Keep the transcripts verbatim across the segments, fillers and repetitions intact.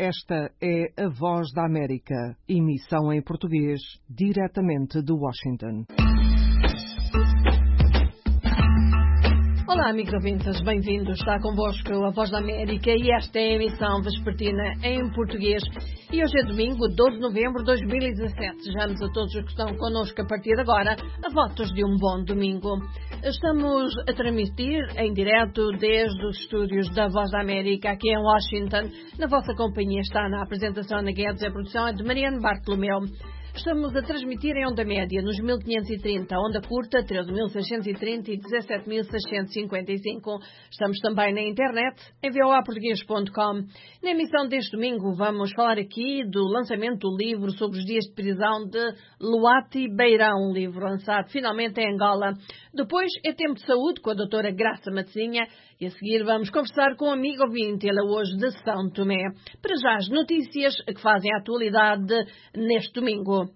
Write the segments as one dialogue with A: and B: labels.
A: Esta é a Voz da América, emissão em português, diretamente de Washington.
B: Olá, amigos ouvintes, bem-vindos. Está convosco a Voz da América e esta é a emissão vespertina em português. E hoje é domingo, doze de novembro de dois mil e dezassete. Desejamos a todos os que estão connosco a partir de agora a votos de um bom domingo. Estamos a transmitir em direto desde os estúdios da Voz da América aqui em Washington. Na vossa companhia está na apresentação Ana Guedes, a produção é de Mariano Bartolomeu. Estamos a transmitir em onda média nos mil quinhentos e trinta, onda curta treze mil seiscentos e trinta e dezassete mil seiscentos e cinquenta e cinco. Estamos também na internet em v o a português ponto com. Na emissão deste domingo vamos falar aqui do lançamento do livro sobre os dias de prisão de Luati Beirão, um livro lançado finalmente em Angola. Depois é tempo de saúde com a doutora Graça Matezinha e a seguir vamos conversar com um amigo ouvinte, ele é hoje de São Tomé. Para já as notícias que fazem a atualidade neste domingo.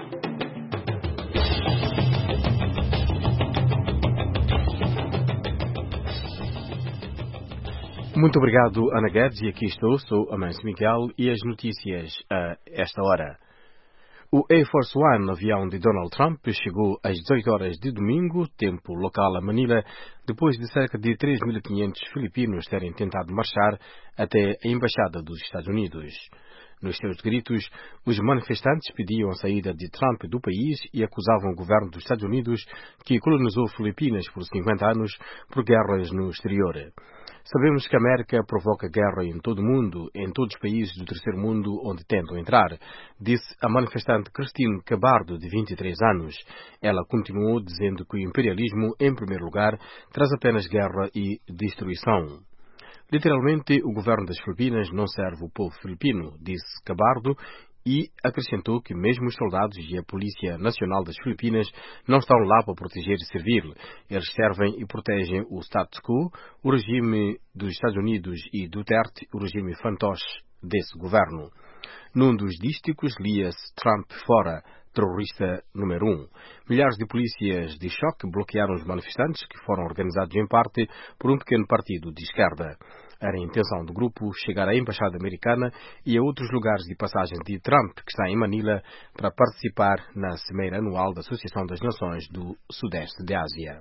C: Muito obrigado, Ana Guedes, e aqui estou, sou Amâncio Miguel, e as notícias a esta hora. O Air Force One, avião de Donald Trump, chegou às dezoito horas de domingo, tempo local a Manila, depois de cerca de três mil e quinhentos filipinos terem tentado marchar até a Embaixada dos Estados Unidos. Nos seus gritos, os manifestantes pediam a saída de Trump do país e acusavam o governo dos Estados Unidos, que colonizou Filipinas por cinquenta anos, por guerras no exterior. Sabemos que a América provoca guerra em todo o mundo, em todos os países do terceiro mundo onde tentam entrar, disse a manifestante Christine Cabardo, de vinte e três anos. Ela continuou dizendo que o imperialismo, em primeiro lugar, traz apenas guerra e destruição. Literalmente, o governo das Filipinas não serve o povo filipino, disse Cabardo, e acrescentou que mesmo os soldados e a Polícia Nacional das Filipinas não estão lá para proteger e servir. Eles servem e protegem o status quo, o regime dos Estados Unidos e Duterte, o regime fantoche desse governo. Num dos dísticos lia-se Trump fora, terrorista número um. Milhares de polícias de choque bloquearam os manifestantes, que foram organizados em parte por um pequeno partido de esquerda. Era a intenção do grupo chegar à Embaixada Americana e a outros lugares de passagem de Trump, que está em Manila, para participar na Cimeira Anual da Associação das Nações do Sudeste de Ásia.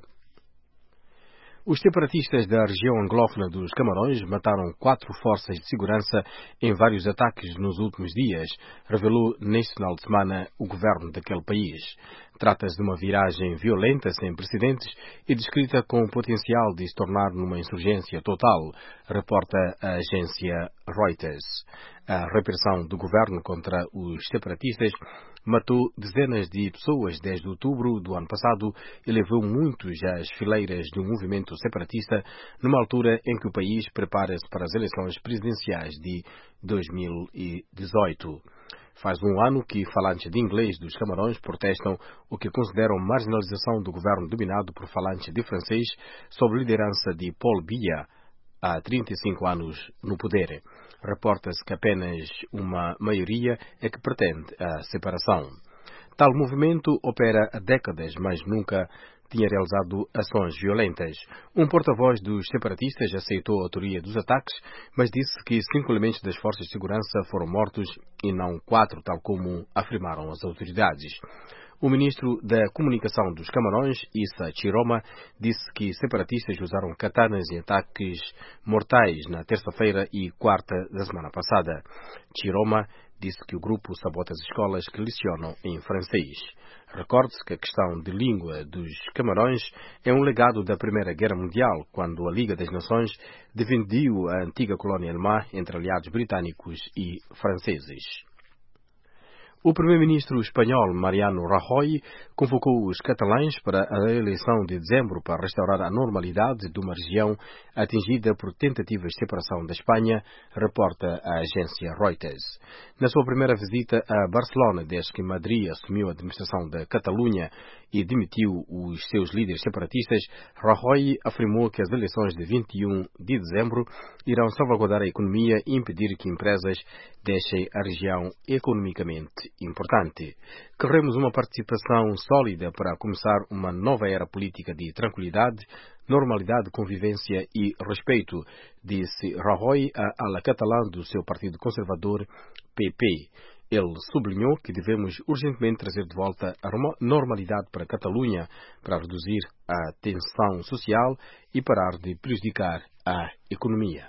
C: Os separatistas da região anglófona dos Camarões mataram quatro forças de segurança em vários ataques nos últimos dias, revelou neste final de semana o governo daquele país. Trata-se de uma viragem violenta sem precedentes e descrita com o potencial de se tornar numa insurgência total, reporta a agência Reuters. A repressão do governo contra os separatistas matou dezenas de pessoas desde outubro do ano passado e levou muitos às fileiras do movimento separatista numa altura em que o país prepara-se para as eleições presidenciais de dois mil e dezoito. Faz um ano que falantes de inglês dos Camarões protestam o que consideram marginalização do governo dominado por falantes de francês sob liderança de Paul Biya, há trinta e cinco anos no poder. Reporta-se que apenas uma maioria é que pretende a separação. Tal movimento opera há décadas, mas nunca tinha realizado ações violentas. Um porta-voz dos separatistas aceitou a autoria dos ataques, mas disse que cinco elementos das forças de segurança foram mortos e não quatro, tal como afirmaram as autoridades. O ministro da Comunicação dos Camarões, Issa Chiroma, disse que separatistas usaram katanas em ataques mortais na terça-feira e quarta da semana passada. Chiroma disse que o grupo sabota as escolas que lecionam em francês. Recorde-se que a questão de língua dos Camarões é um legado da Primeira Guerra Mundial, quando a Liga das Nações dividiu a antiga colónia alemã entre aliados britânicos e franceses. O primeiro-ministro espanhol Mariano Rajoy convocou os catalães para a eleição de dezembro para restaurar a normalidade de uma região atingida por tentativas de separação da Espanha, reporta a agência Reuters. Na sua primeira visita a Barcelona, desde que Madrid assumiu a administração da Catalunha e demitiu os seus líderes separatistas, Rajoy afirmou que as eleições de vinte e um de dezembro irão salvaguardar a economia e impedir que empresas deixem a região economicamente importante. Queremos uma participação sólida para começar uma nova era política de tranquilidade, normalidade, convivência e respeito, disse Rajoy à ala catalã do seu partido conservador P P. Ele sublinhou que devemos urgentemente trazer de volta a normalidade para a Catalunha para reduzir a tensão social e parar de prejudicar a economia.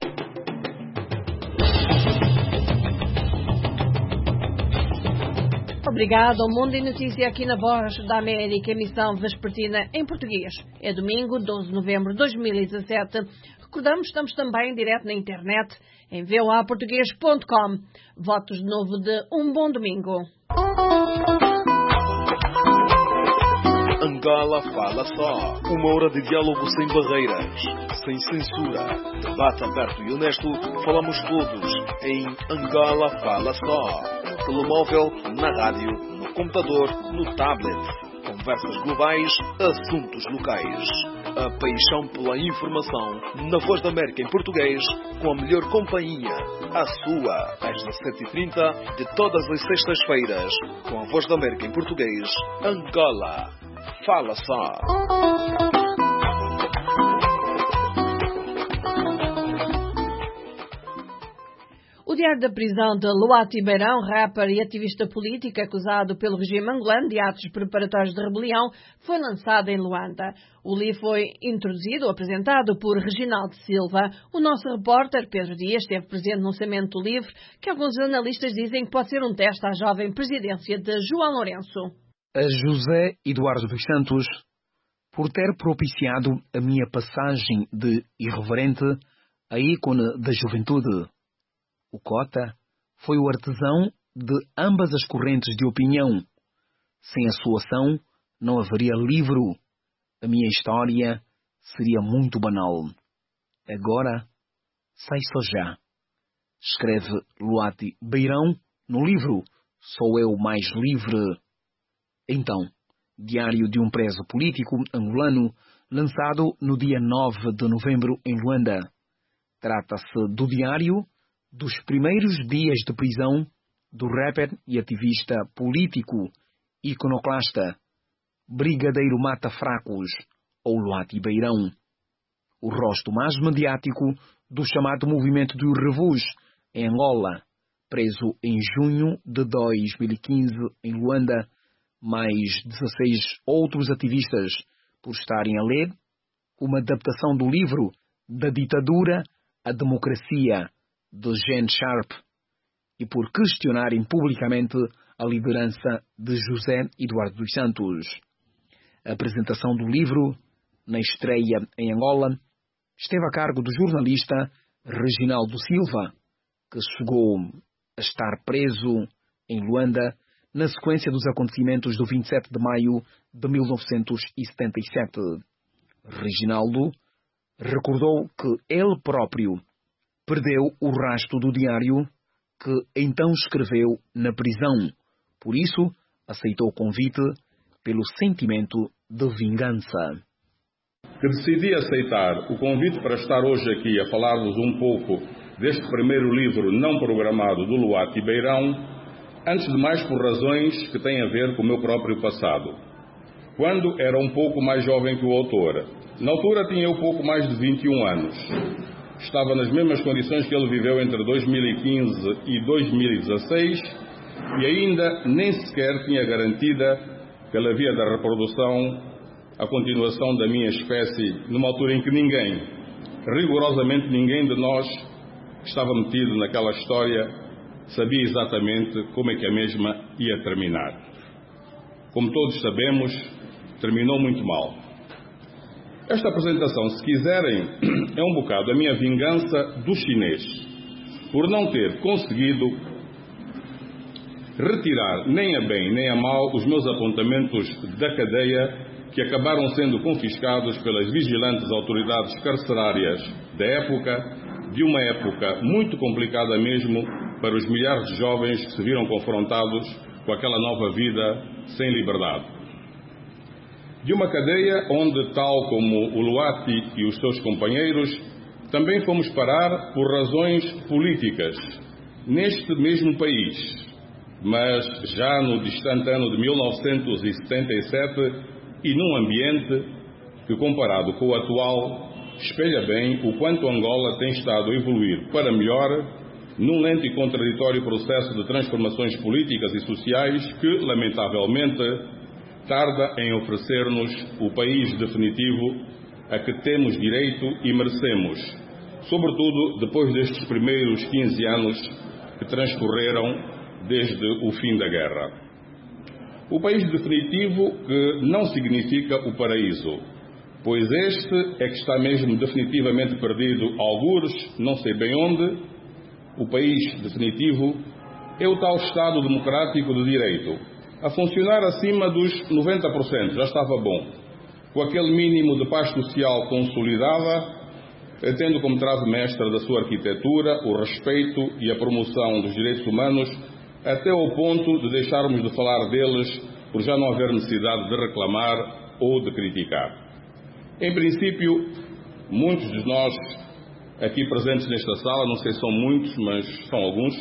B: Obrigado ao Mundo de Notícia aqui na Voz da América, emissão vespertina em português. É domingo, doze de novembro de dois mil e dezassete. Recordamos, estamos também em direto na internet, em v o a português ponto com. Votos de novo de um bom domingo.
D: Angola Fala Só. Uma hora de diálogo sem barreiras, sem censura. Debate aberto e honesto. Falamos todos em Angola Fala Só. No telemóvel, na rádio, no computador, no tablet. Conversas globais, assuntos locais. A paixão pela informação na Voz da América em português, com a melhor companhia. A sua, às dezassete e trinta, de todas as sextas-feiras, com a Voz da América em português, Angola Fala Só.
B: O diário da prisão de Luati Beirão, rapper e ativista político acusado pelo regime angolano de atos preparatórios de rebelião, foi lançado em Luanda. O livro foi introduzido, apresentado por Reginaldo Silva. O nosso repórter, Pedro Dias, esteve presente no lançamento do livro, que alguns analistas dizem que pode ser um teste à jovem presidência de João Lourenço.
E: A José Eduardo dos Santos, por ter propiciado a minha passagem de irreverente a ícone da juventude. O Cota foi o artesão de ambas as correntes de opinião. Sem a sua ação, não haveria livro. A minha história seria muito banal. Agora, sai só já. Escreve Luati Beirão no livro Sou Eu Mais Livre. Então, Diário de um Preso Político Angolano, lançado no dia nove de novembro em Luanda. Trata-se do diário dos primeiros dias de prisão do rapper e ativista político, iconoclasta, Brigadeiro Mata Fracos, ou Luati Beirão. O rosto mais mediático do chamado movimento do Revus, em Angola, preso em junho de dois mil e quinze em Luanda, mais dezesseis outros ativistas por estarem a ler uma adaptação do livro Da Ditadura à Democracia, de Gene Sharp, e por questionarem publicamente a liderança de José Eduardo dos Santos. A apresentação do livro, na estreia em Angola, esteve a cargo do jornalista Reginaldo Silva, que chegou a estar preso em Luanda na sequência dos acontecimentos do vinte e sete de maio de mil novecentos e setenta e sete. Reginaldo recordou que ele próprio perdeu o rastro do diário que então escreveu na prisão. Por isso, aceitou o convite pelo sentimento de vingança.
F: Que decidi aceitar o convite para estar hoje aqui a falar-vos um pouco deste primeiro livro não programado do Luati Beirão, antes de mais por razões que têm a ver com o meu próprio passado. Quando era um pouco mais jovem que o autor, na altura tinha eu pouco mais de vinte e um anos. Estava nas mesmas condições que ele viveu entre dois mil e quinze e dois mil e dezasseis e ainda nem sequer tinha garantida, pela via da reprodução, a continuação da minha espécie numa altura em que ninguém, rigorosamente ninguém de nós que estava metido naquela história sabia exatamente como é que a mesma ia terminar. Como todos sabemos, terminou muito mal. Esta apresentação, se quiserem, é um bocado a minha vingança do chinês, por não ter conseguido retirar nem a bem nem a mal os meus apontamentos da cadeia que acabaram sendo confiscados pelas vigilantes autoridades carcerárias da época, de uma época muito complicada mesmo para os milhares de jovens que se viram confrontados com aquela nova vida sem liberdade. De uma cadeia onde, tal como o Luati e os seus companheiros, também fomos parar por razões políticas, neste mesmo país, mas já no distante ano de mil novecentos e setenta e sete e num ambiente que, comparado com o atual, espelha bem o quanto Angola tem estado a evoluir para melhor num lento e contraditório processo de transformações políticas e sociais que, lamentavelmente, tarda em oferecer-nos o país definitivo a que temos direito e merecemos, sobretudo depois destes primeiros quinze anos que transcorreram desde o fim da guerra. O país definitivo que não significa o paraíso, pois este é que está mesmo definitivamente perdido, algures, não sei bem onde. O país definitivo é o tal Estado democrático de direito, a funcionar acima dos noventa por cento, já estava bom, com aquele mínimo de paz social consolidada, tendo como trave mestra da sua arquitetura o respeito e a promoção dos direitos humanos, até ao ponto de deixarmos de falar deles por já não haver necessidade de reclamar ou de criticar. Em princípio, muitos de nós aqui presentes nesta sala, não sei se são muitos, mas são alguns,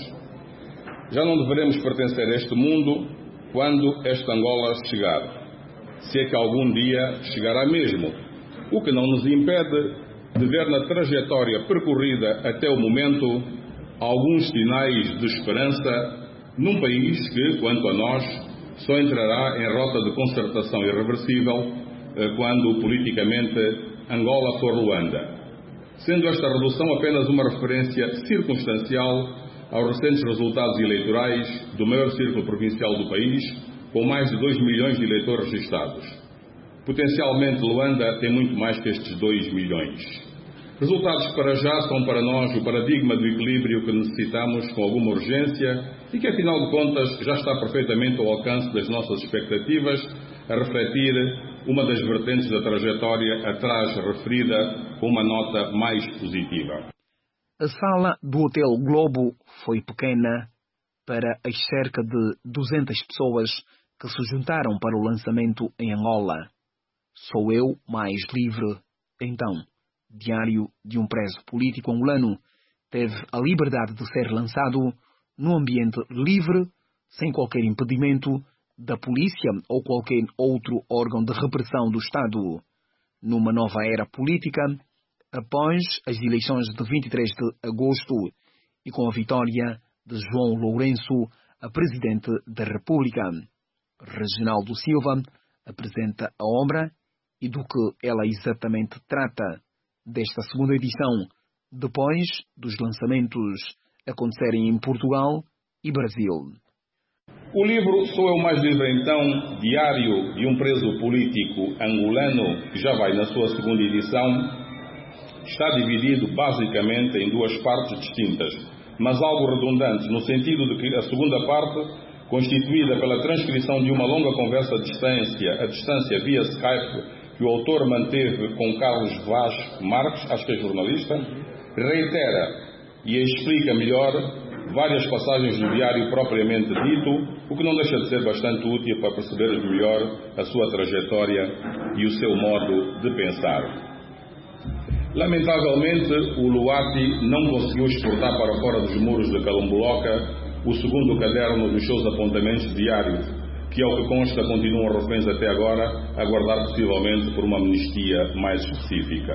F: já não deveremos pertencer a este mundo quando esta Angola chegar, se é que algum dia chegará mesmo, o que não nos impede de ver na trajetória percorrida até o momento alguns sinais de esperança num país que, quanto a nós, só entrará em rota de concertação irreversível quando, politicamente, Angola for Luanda, sendo esta redução apenas uma referência circunstancial aos recentes resultados eleitorais do maior círculo provincial do país, com mais de dois milhões de eleitores registados. Potencialmente, Luanda tem muito mais que estes dois milhões. Resultados que para já são para nós o paradigma do equilíbrio que necessitamos com alguma urgência e que, afinal de contas, já está perfeitamente ao alcance das nossas expectativas, a refletir uma das vertentes da trajetória atrás referida com uma nota mais positiva.
E: A sala do Hotel Globo foi pequena para as cerca de duzentas pessoas que se juntaram para o lançamento em Angola. Sou eu mais livre. Então, Diário de um preso político angolano teve a liberdade de ser lançado num ambiente livre, sem qualquer impedimento da polícia ou qualquer outro órgão de repressão do Estado, numa nova era política, após as eleições de vinte e três de agosto e com a vitória de João Lourenço a presidente da República. Reginaldo Silva apresenta a obra e do que ela exatamente trata desta segunda edição, depois dos lançamentos acontecerem em Portugal e Brasil.
F: O livro Sou Eu Mais Livre Então, Diário de um Preso Político Angolano, que já vai na sua segunda edição, está dividido basicamente em duas partes distintas, mas algo redundantes, no sentido de que a segunda parte, constituída pela transcrição de uma longa conversa à distância, à distância via Skype, que o autor manteve com Carlos Vaz Marques, acho que é jornalista, reitera e explica melhor várias passagens do diário propriamente dito, o que não deixa de ser bastante útil para perceber melhor a sua trajetória e o seu modo de pensar. Lamentavelmente, o Luati não conseguiu exportar para fora dos muros de Calumbuloca o segundo caderno dos seus apontamentos diários, que, ao que consta, continuam reféns até agora, a aguardar possivelmente por uma amnistia mais específica.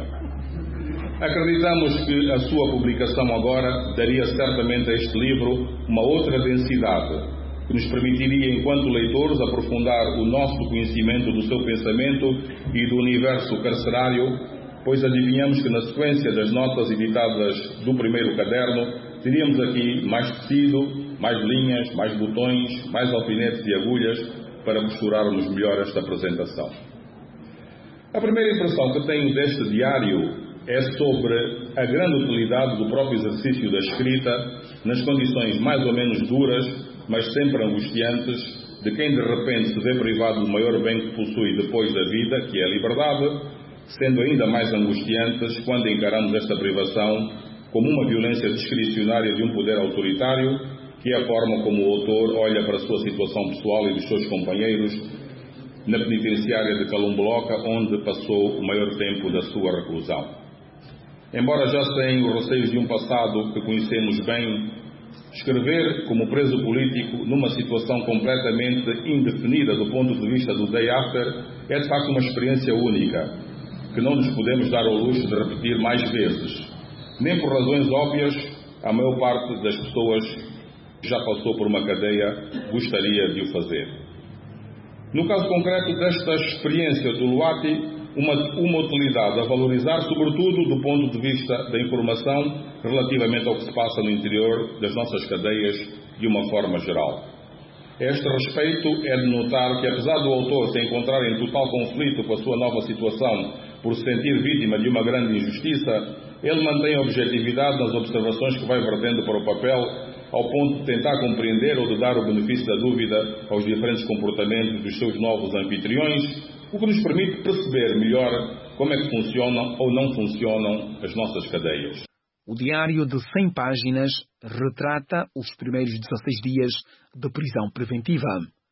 F: Acreditamos que a sua publicação agora daria certamente a este livro uma outra densidade, que nos permitiria, enquanto leitores, aprofundar o nosso conhecimento do seu pensamento e do universo carcerário, pois adivinhamos que na sequência das notas editadas do primeiro caderno, teríamos aqui mais tecido, mais linhas, mais botões, mais alfinetes e agulhas para costurarmos melhor esta apresentação. A primeira impressão que tenho deste diário é sobre a grande utilidade do próprio exercício da escrita nas condições mais ou menos duras, mas sempre angustiantes, de quem de repente se vê privado do maior bem que possui depois da vida, que é a liberdade, sendo ainda mais angustiantes quando encaramos esta privação como uma violência discricionária de um poder autoritário, que é a forma como o autor olha para a sua situação pessoal e dos seus companheiros na penitenciária de Calumbuloca, onde passou o maior tempo da sua reclusão. Embora já sem os receios de um passado que conhecemos bem, Escrever como preso político numa situação completamente indefinida do ponto de vista do day after é de facto uma experiência única, que não nos podemos dar ao luxo de repetir mais vezes. Nem por razões óbvias, a maior parte das pessoas que já passou por uma cadeia gostaria de o fazer. No caso concreto desta experiência do Luati, uma, uma utilidade a valorizar, sobretudo do ponto de vista da informação relativamente ao que se passa no interior das nossas cadeias de uma forma geral. A este respeito, é de notar que, apesar do autor se encontrar em total conflito com a sua nova situação por se sentir vítima de uma grande injustiça, ele mantém a objetividade nas observações que vai vertendo para o papel, ao ponto de tentar compreender ou de dar o benefício da dúvida aos diferentes comportamentos dos seus novos anfitriões, o que nos permite perceber melhor como é que funcionam ou não funcionam as nossas cadeias.
E: O diário de cem páginas retrata os primeiros dezasseis dias de prisão preventiva,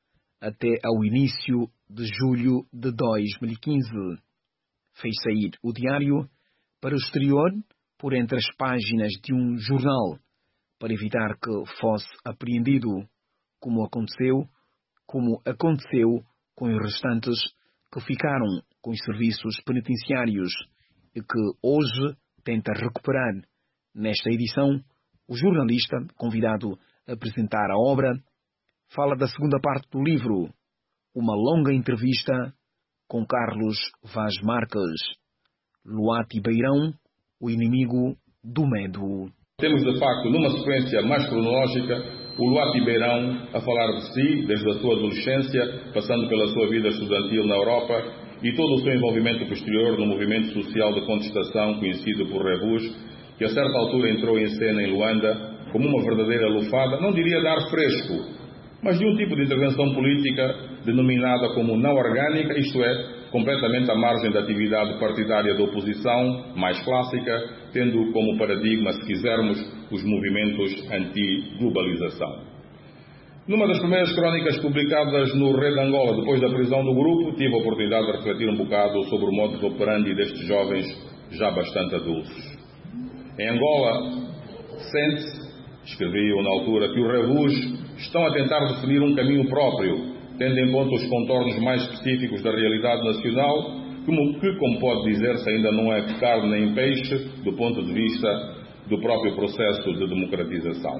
E: até ao início de julho de dois mil e quinze. Fez sair o diário para o exterior por entre as páginas de um jornal, para evitar que fosse apreendido, como aconteceu, como aconteceu com os restantes que ficaram com os serviços penitenciários e que hoje tenta recuperar. Nesta edição, o jornalista, convidado a apresentar a obra, fala da segunda parte do livro, uma longa entrevista com Carlos Vaz Marques, Luati Beirão, o inimigo do medo.
F: Temos, de facto, numa sequência mais cronológica, o Luati Beirão a falar de si, desde a sua adolescência, passando pela sua vida estudantil na Europa e todo o seu envolvimento posterior no movimento social de contestação conhecido por Revus, que a certa altura entrou em cena em Luanda como uma verdadeira lufada, não diria de ar fresco, mas de um tipo de intervenção política denominada como não orgânica, isto é, completamente à margem da atividade partidária da oposição, mais clássica, tendo como paradigma, se quisermos, os movimentos anti-globalização. Numa das primeiras crónicas publicadas no Rede Angola, depois da prisão do grupo, tive a oportunidade de refletir um bocado sobre o modus operandi destes jovens já bastante adultos. Em Angola, sente-se, escrevi eu na altura, que os Revus estão a tentar definir um caminho próprio, tendo em conta os contornos mais específicos da realidade nacional, como que, como pode dizer-se, ainda não é carne nem peixe, do ponto de vista do próprio processo de democratização.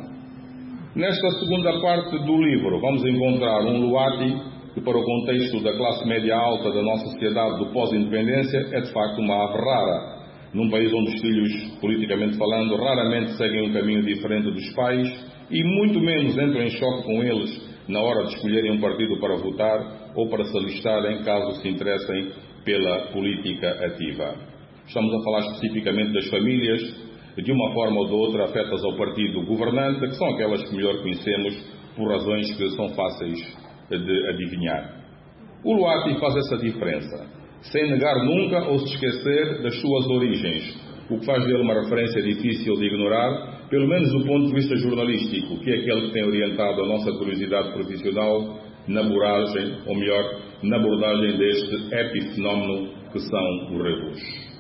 F: Nesta segunda parte do livro, vamos encontrar um Luati que, para o contexto da classe média alta da nossa sociedade do pós-independência, é de facto uma ave rara, num país onde os filhos, politicamente falando, raramente seguem um caminho diferente dos pais e muito menos entram em choque com eles na hora de escolherem um partido para votar ou para se alistarem caso se interessem pela política ativa. Estamos a falar especificamente das famílias, de uma forma ou de outra afetas ao partido governante, que são aquelas que melhor conhecemos por razões que são fáceis de adivinhar. O Luati faz essa diferença, sem negar nunca ou se esquecer das suas origens, o que faz dele uma referência difícil de ignorar, pelo menos do ponto de vista jornalístico, que é aquele que tem orientado a nossa curiosidade profissional na abordagem, ou melhor, na abordagem deste epifenómeno que são os Revus.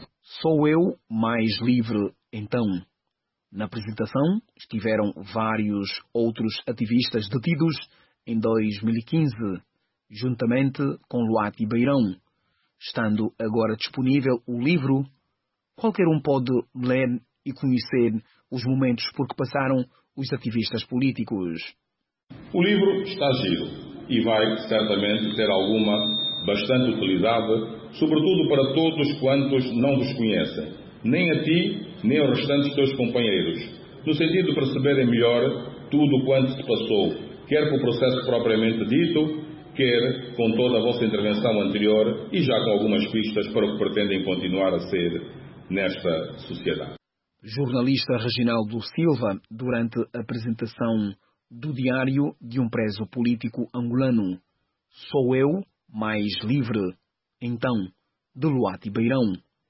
E: Sou eu mais livre, então. Na apresentação estiveram vários outros ativistas detidos em dois mil e quinze, juntamente com Luati Beirão. Estando agora disponível o livro, qualquer um pode ler e conhecer os momentos por que passaram os ativistas políticos.
F: O livro está giro e vai certamente ter alguma bastante utilidade, sobretudo para todos quantos não vos conhecem, nem a ti, nem aos restantes teus companheiros, no sentido de perceberem melhor tudo o quanto se passou, quer com o processo propriamente dito, quer com toda a vossa intervenção anterior e já com algumas pistas para o que pretendem continuar a ser nesta sociedade.
E: Jornalista Reginaldo Silva, durante a apresentação do diário de um preso político angolano, Sou eu mais livre, então, de Luati Beirão.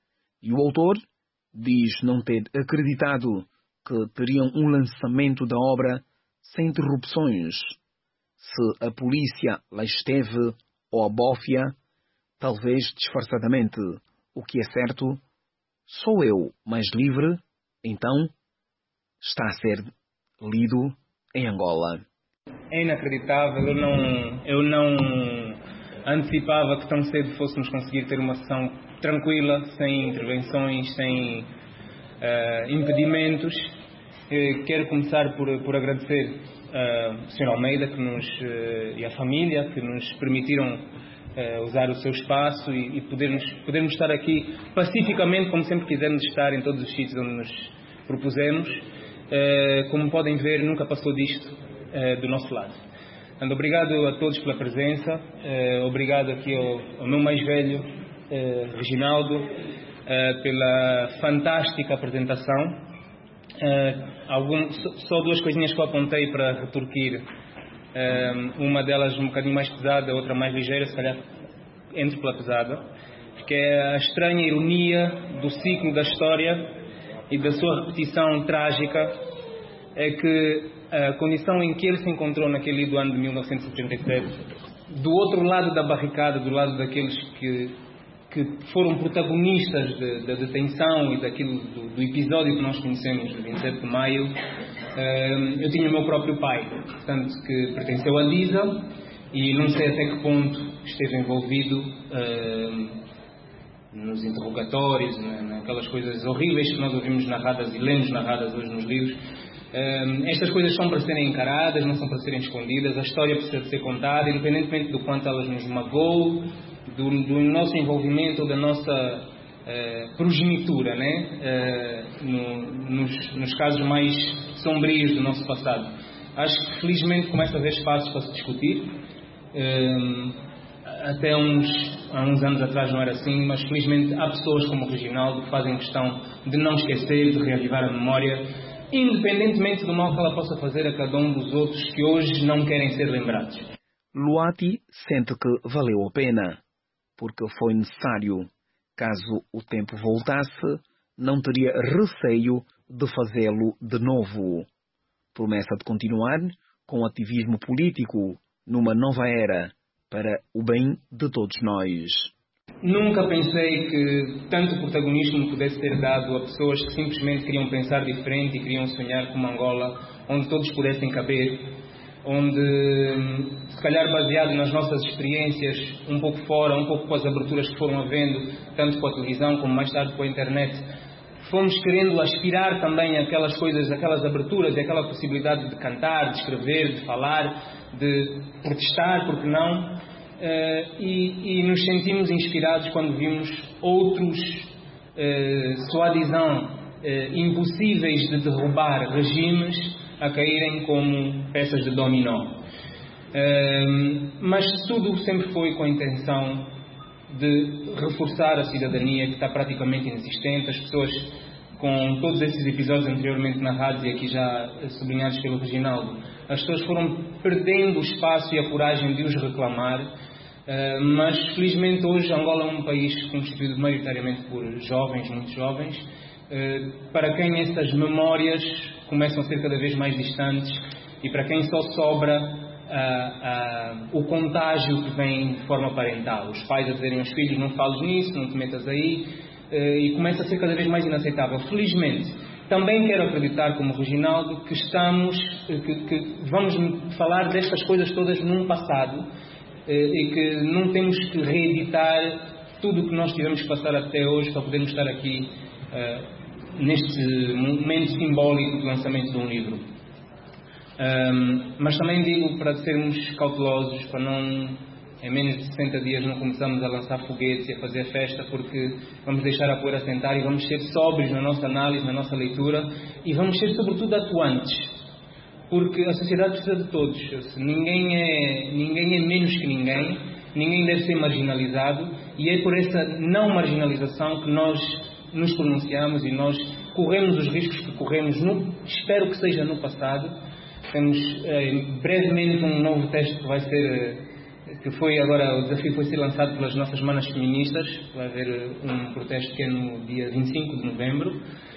E: E o autor diz não ter acreditado que teriam um lançamento da obra sem interrupções. Se a polícia lá esteve ou a bófia, talvez disfarçadamente. O que é certo, sou eu mais livre, então está a ser lido em Angola.
G: É inacreditável, eu não, eu não antecipava que tão cedo fôssemos conseguir ter uma sessão tranquila, sem intervenções, sem uh, impedimentos. Eu quero começar por, por agradecer uh, ao senhor Almeida que nos, uh, e à família que nos permitiram uh, usar o seu espaço e, e podermos, podermos estar aqui pacificamente, como sempre quisermos estar em todos os sítios onde nos propusemos. Uh, como podem ver, nunca passou disto uh, do nosso lado. Então, obrigado a todos pela presença, uh, obrigado aqui ao, ao meu mais velho, uh, Reginaldo, uh, pela fantástica apresentação. Uh, algum, só duas coisinhas que eu apontei para retorquir, uh, uma delas um bocadinho mais pesada, a outra mais ligeira, se calhar entre pela pesada, que é a estranha ironia do ciclo da história e da sua repetição trágica. É que a condição em que ele se encontrou naquele do ano de mil novecentos e setenta e sete, do outro lado da barricada, do lado daqueles que, que foram protagonistas de, da detenção e daquilo, do, do episódio que nós conhecemos de vinte e sete de maio, eu tinha o meu próprio pai, portanto, que pertenceu à DISA e não sei até que ponto esteve envolvido nos interrogatórios, naquelas coisas horríveis que nós ouvimos narradas e lemos narradas hoje nos livros. Um, estas coisas são para serem encaradas, não são para serem escondidas. A história precisa de ser contada, independentemente do quanto elas nos magoou, do, do nosso envolvimento ou da nossa uh, progenitura, né? uh, no, nos, nos casos mais sombrios do nosso passado. Acho que felizmente começa a haver espaços para se discutir. Um, até uns, há uns anos atrás não era assim, mas felizmente há pessoas como o Reginaldo que fazem questão de não esquecer, de reavivar a memória, independentemente do mal que ela possa fazer a cada um dos outros que hoje não querem ser lembrados.
E: Luati sente que valeu a pena, porque foi necessário. Caso o tempo voltasse, não teria receio de fazê-lo de novo. Promessa de continuar com o ativismo político numa nova era, para o bem de todos nós.
G: Nunca pensei que tanto protagonismo pudesse ser dado a pessoas que simplesmente queriam pensar diferente e queriam sonhar com uma Angola onde todos pudessem caber, onde, se calhar baseado nas nossas experiências um pouco fora, um pouco com as aberturas que foram havendo, tanto com a televisão como mais tarde com a internet, fomos querendo aspirar também aquelas coisas, aquelas aberturas e aquela possibilidade de cantar, de escrever, de falar, de protestar, porque não? Uh, e, e nos sentimos inspirados quando vimos outros uh, soi-disant uh, impossíveis de derrubar regimes a caírem como peças de dominó. Uh, mas tudo sempre foi com a intenção de reforçar a cidadania que está praticamente inexistente. As pessoas, com todos esses episódios anteriormente narrados e aqui já sublinhados pelo Reginaldo, as pessoas foram perdendo o espaço e a coragem de os reclamar, uh, mas felizmente hoje Angola é um país constituído maioritariamente por jovens, muito jovens, uh, para quem essas memórias começam a ser cada vez mais distantes e para quem só sobra uh, uh, o contágio que vem de forma parental. Os pais a dizerem aos filhos: não fales nisso, não te metas aí, uh, e começa a ser cada vez mais inaceitável. Felizmente, também quero acreditar, como Reginaldo, que estamos, que, que vamos falar destas coisas todas num passado e que não temos que reeditar tudo o que nós tivemos que passar até hoje para podermos estar aqui uh, neste momento simbólico do lançamento de um livro. Um, mas também digo para sermos cautelosos, para não, em menos de sessenta dias, não começamos a lançar foguetes e a fazer festa, porque vamos deixar a poeira sentar e vamos ser sóbrios na nossa análise, na nossa leitura, e vamos ser sobretudo atuantes, porque a sociedade precisa de todos. Ninguém é, ninguém é menos que ninguém, ninguém deve ser marginalizado, e é por essa não marginalização que nós nos pronunciamos e nós corremos os riscos que corremos, no, espero que seja no passado. Temos eh, brevemente um novo texto que vai ser, que foi agora, o desafio foi ser lançado pelas nossas manas feministas. Vai haver um protesto que é no dia vinte e cinco de novembro.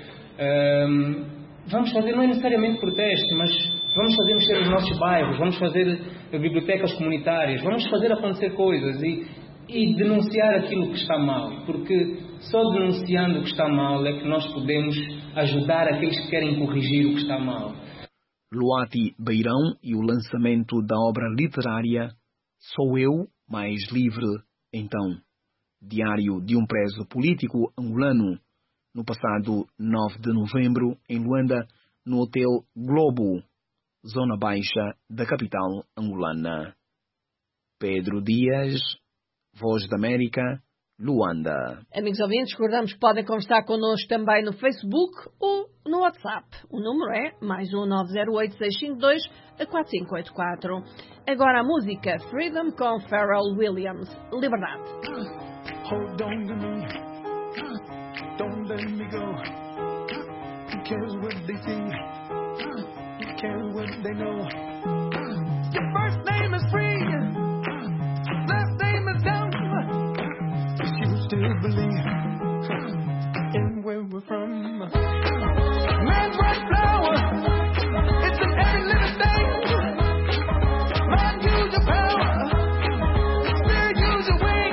G: Um, vamos fazer, não é necessariamente protesto, mas vamos fazer mexer os nossos bairros, vamos fazer bibliotecas comunitárias, vamos fazer acontecer coisas e, e denunciar aquilo que está mal, porque só denunciando o que está mal é que nós podemos ajudar aqueles que querem corrigir o que está mal.
E: Luati Beirão e o lançamento da obra literária Sou Eu Mais Livre, Então. Diário de um preso político angolano, no passado nove de novembro, em Luanda, no Hotel Globo, zona baixa da capital angolana. Pedro Dias, Voz da América, Luanda.
B: Amigos ouvintes, recordamos que podem conversar connosco também no Facebook ou no WhatsApp. O número é mais um nove zero oito seis cinco dois quatro cinco oito quatro. Agora a música Freedom com Pharrell Williams. Liberdade.
H: Hold on to me, don't let me go. Who cares what they see? Who cares what they know? Your first name is free, last name is down. But you still believe in where we're from. Man's right flower, it's in every little thing. Man, use your power, spirit, use your wings.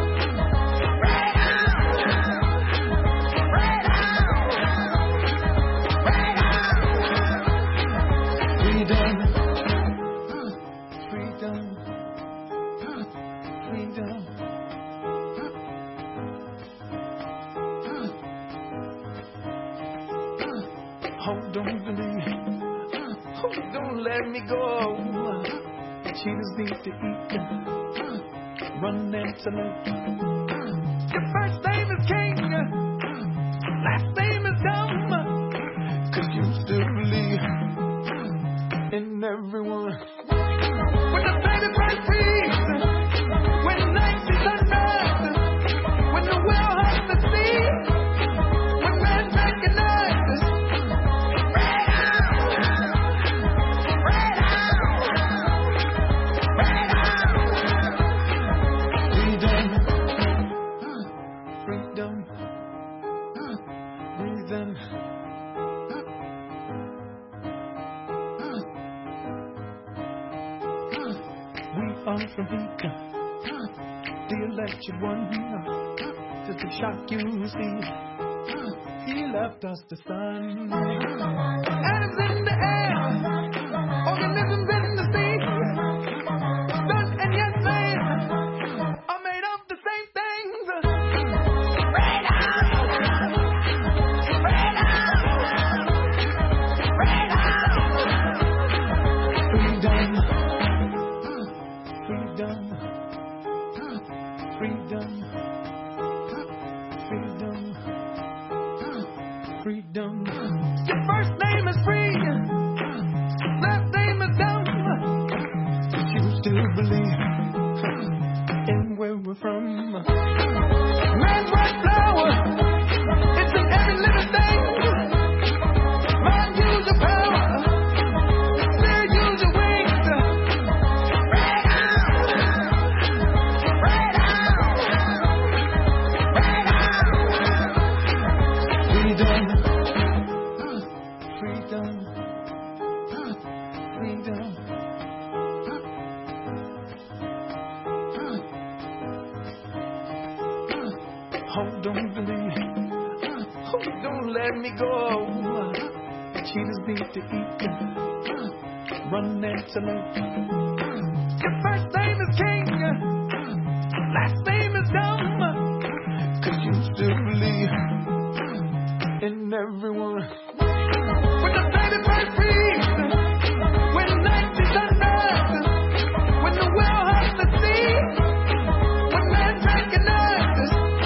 H: Hold on to me, don't let me go. Cheetahs need to eat, run antelope. Your first name is King, last name is Dumb, 'cause you still believe in everyone. When the baby bird frees, when night is sunrise, when the whale hugs the sea, when man recognizes. From Vika, the electric one, just to shock you, see, he left us the sun. Atoms in the air, organisms in the sea, sun and yes man are made of the same things. Freedom. Your first name is free, last name is dumb. But you still believe in where we're from. Man's right flower, it's in every little thing. Man, use your power, spirit, use your wings. Freedom. Hold on to me, don't let me go. Cheetahs need to eat, run antelope. Your first name is King, last name is Dumb, 'cause you still believe in everyone. When the baby bird frees, when night is sunrise, when the whale hugs the sea, when man recognizes.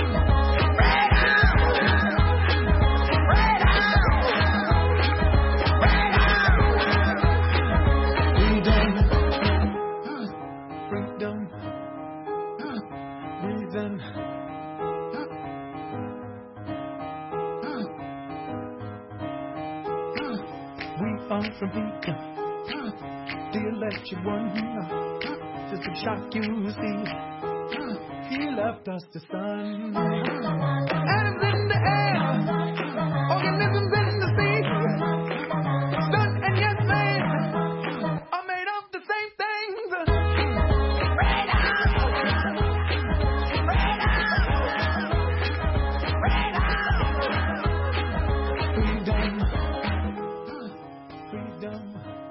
H: From Vika, the electric one, just to shock you, see, he left us the sun. Atoms in the air, organisms in the sea, sun and yes man are made of the same things. Freedom. Freedom.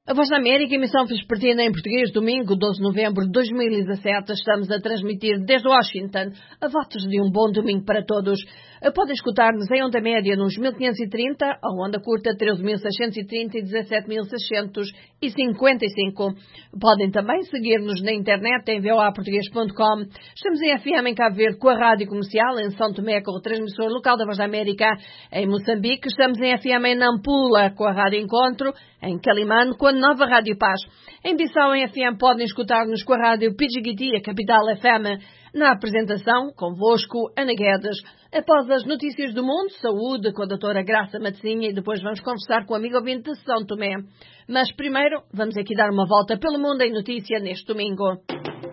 B: A Voz da América, emissão vespertina em português, domingo, doze de novembro de dois mil e dezassete. Estamos a transmitir desde Washington, a votos de um bom domingo para todos. Podem escutar-nos em onda média nos mil quinhentos e trinta, a onda curta treze mil seiscentos e trinta e dezassete mil seiscentos e cinquenta e cinco. Podem também seguir-nos na internet em v o a português ponto com. Estamos em F M em Cabo Verde com a Rádio Comercial, em São Tomé com o transmissor local da Voz da América. Em Moçambique estamos em F M em Nampula com a Rádio Encontro, em Quelimane com a Nova Rádio Paz. Em Bissau em F M podem escutar-nos com a Rádio Pidjigiti, a Capital F M. Na apresentação, convosco, Ana Guedes. Após as notícias do mundo, saúde com a doutora Graça Matezinha e depois vamos conversar com o amigo ouvinte de São Tomé. Mas primeiro, vamos aqui dar uma volta pelo mundo em notícia neste domingo.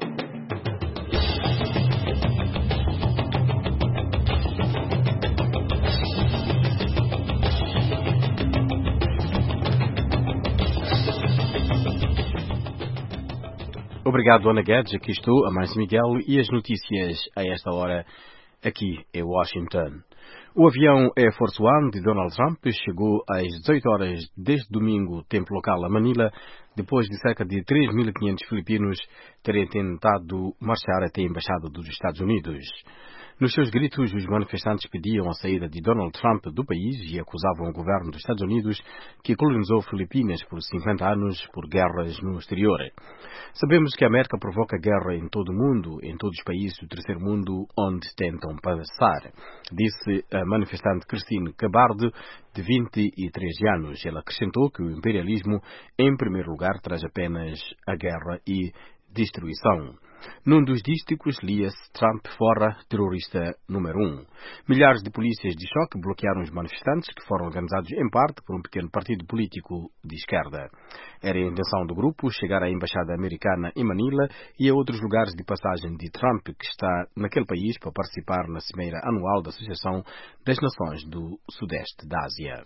C: Obrigado, Ana Guedes. Aqui estou, a Mãe Miguel, e as notícias a esta hora aqui em Washington. O avião Air Force One de Donald Trump chegou às dezoito horas deste domingo, tempo local, a Manila, depois de cerca de três mil e quinhentos filipinos terem tentado marchar até a Embaixada dos Estados Unidos. Nos seus gritos, os manifestantes pediam a saída de Donald Trump do país e acusavam o governo dos Estados Unidos, que colonizou Filipinas por cinquenta anos, por guerras no exterior. Sabemos que a América provoca guerra em todo o mundo, em todos os países do terceiro mundo onde tentam passar, disse a manifestante Christine Cabarde, de vinte e três anos. Ela acrescentou que o imperialismo, em primeiro lugar, traz apenas a guerra e destruição. Num dos dísticos lia-se Trump fora, terrorista número um. Milhares de polícias de choque bloquearam os manifestantes, que foram organizados em parte por um pequeno partido político de esquerda. Era a intenção do grupo chegar à Embaixada Americana em Manila e a outros lugares de passagem de Trump, que está naquele país para participar na cimeira anual da Associação das Nações do Sudeste da Ásia.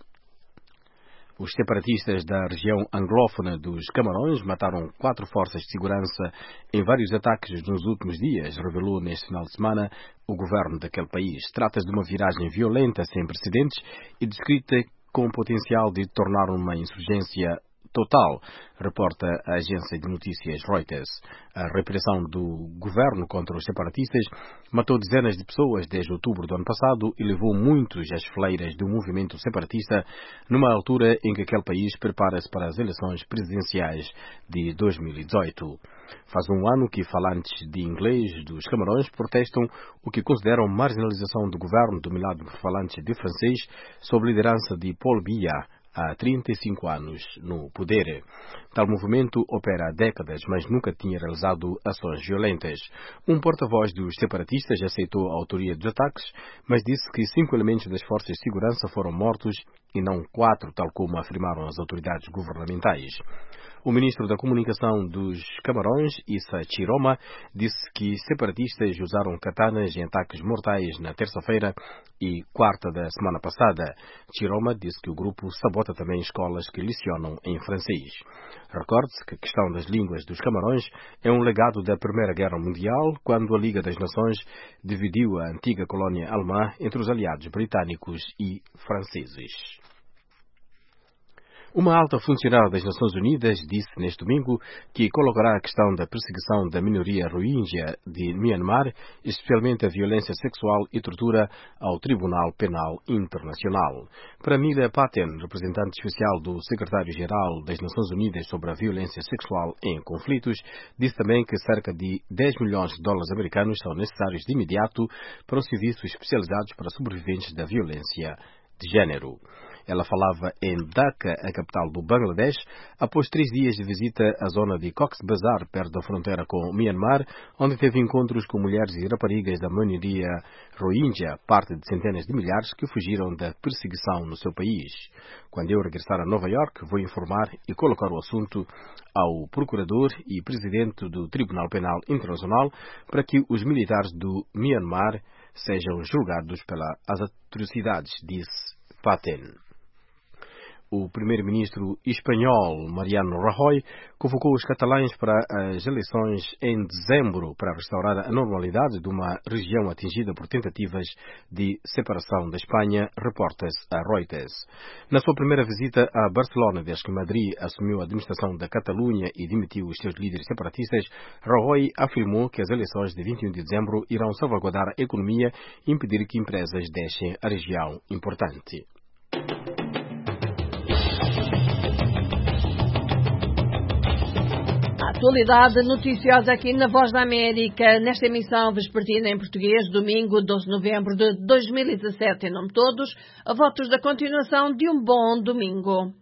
C: Os separatistas da região anglófona dos Camarões mataram quatro forças de segurança em vários ataques nos últimos dias, revelou neste final de semana o governo daquele país. Trata-se de uma viragem violenta sem precedentes e descrita com o potencial de tornar uma insurgência total, reporta a agência de notícias Reuters. A repressão do governo contra os separatistas matou dezenas de pessoas desde outubro do ano passado e levou muitos às fileiras do movimento separatista numa altura em que aquele país prepara-se para as eleições presidenciais de dois mil e dezoito. Faz um ano que falantes de inglês dos Camarões protestam o que consideram marginalização do governo dominado por falantes de francês sob liderança de Paul Biya, há trinta e cinco anos no poder. Tal movimento opera há décadas, mas nunca tinha realizado ações violentas. Um porta-voz dos separatistas aceitou a autoria dos ataques, mas disse que cinco elementos das forças de segurança foram mortos e não quatro, tal como afirmaram as autoridades governamentais. O ministro da Comunicação dos Camarões, Issa Chiroma, disse que separatistas usaram katanas em ataques mortais na terça-feira e quarta da semana passada. Chiroma disse que o grupo sabota também escolas que lecionam em francês. Recorde-se que a questão das línguas dos Camarões é um legado da Primeira Guerra Mundial, quando a Liga das Nações dividiu a antiga colónia alemã entre os aliados britânicos e franceses. Uma alta funcionária das Nações Unidas disse neste domingo que colocará a questão da perseguição da minoria Rohingya de Myanmar, especialmente a violência sexual e tortura, ao Tribunal Penal Internacional. Pramila Patten, representante especial do secretário-geral das Nações Unidas sobre a violência sexual em conflitos, disse também que cerca de dez milhões de dólares americanos são necessários de imediato para os serviços especializados para sobreviventes da violência de género. Ela falava em Dhaka, a capital do Bangladesh, após três dias de visita à zona de Cox's Bazar, perto da fronteira com o Myanmar, onde teve encontros com mulheres e raparigas da minoria Rohingya, parte de centenas de milhares que fugiram da perseguição no seu país. Quando eu regressar a Nova York, vou informar e colocar o assunto ao procurador e presidente do Tribunal Penal Internacional para que os militares do Myanmar sejam julgados pelas atrocidades, disse Patten. O primeiro-ministro espanhol, Mariano Rajoy, convocou os catalães para as eleições em dezembro para restaurar a normalidade de uma região atingida por tentativas de separação da Espanha, reporta-se a Reuters. Na sua primeira visita a Barcelona, desde que Madrid assumiu a administração da Catalunha e demitiu os seus líderes separatistas, Rajoy afirmou que as eleições de vinte e um de dezembro irão salvaguardar a economia e impedir que empresas deixem a região importante.
B: Atualidade noticiosa aqui na Voz da América, nesta emissão vespertina em português, domingo, doze de novembro de dois mil e dezassete. Em nome de todos, a votos da continuação de um bom domingo.